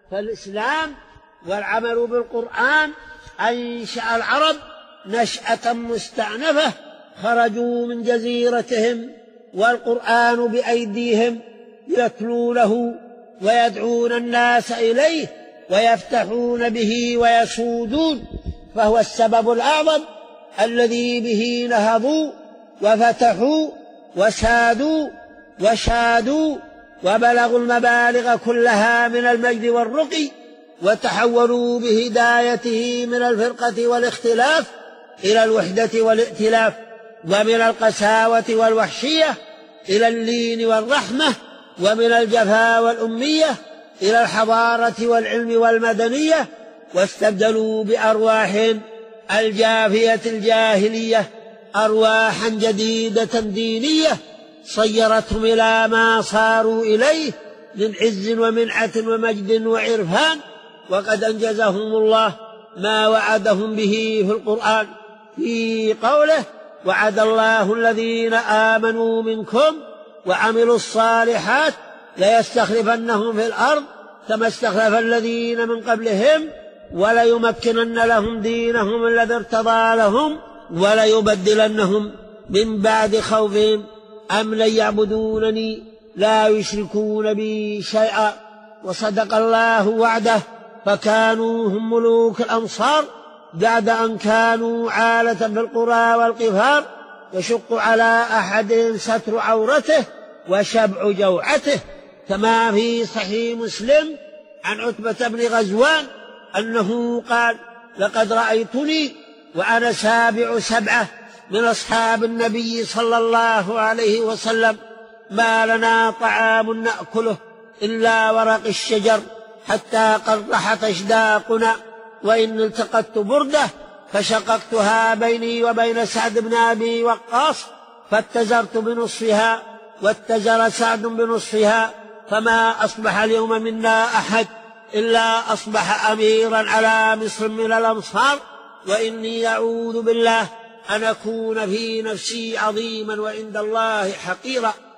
فالإسلام والعمل بالقرآن أنشأ العرب نشأة مستعنفة، خرجوا من جزيرتهم والقرآن بأيديهم يتلونه ويدعون الناس إليه ويفتحون به ويسودون، فهو السبب الأعظم الذي به نهضوا وفتحوا وسادوا وشادوا وبلغوا المبالغ كلها من المجد والرقي، وتحولوا بهدايته من الفرقة والاختلاف إلى الوحدة والائتلاف، ومن القساوة والوحشية إلى اللين والرحمة، ومن الجفا والأمية إلى الحضارة والعلم والمدنية، واستبدلوا بأرواحهم الجافية الجاهلية أرواحا جديدة دينية صيرتهم إلى ما صاروا إليه من عز ومنعة ومجد وعرفان. وقد أنجزهم الله ما وعدهم به في القرآن في قوله: وعد الله الذين آمنوا منكم وعملوا الصالحات ليستخلفنهم في الأرض كما استخلف الذين من قبلهم وليمكنن لهم دينهم الذي ارتضى لهم وليبدلنهم من بعد خوفهم أمنا يعبدونني لا يشركون بي شيئا. وصدق الله وعده فكانوا هم ملوك الأمصار بعد أن كانوا عالة بالقرى والقفار، يشق على أحد ستر عورته وشبع جوعته، كما في صحيح مسلم عن عتبة بن غزوان أنه قال: لقد رأيتني وأنا سابع سبعة من أصحاب النبي صلى الله عليه وسلم، ما لنا طعام نأكله إلا ورق الشجر حتى قرحت أشداقنا، وإن التقطت بردة فشققتها بيني وبين سعد بن أبي وقاص فاتزرت بنصفها واتزر سعد بنصفها، فما أصبح اليوم منا أحد إلا أصبح أميرا على مصر من الأمصار، وإني أعوذ بالله أن أكون في نفسي عظيما وعند الله حقيرا.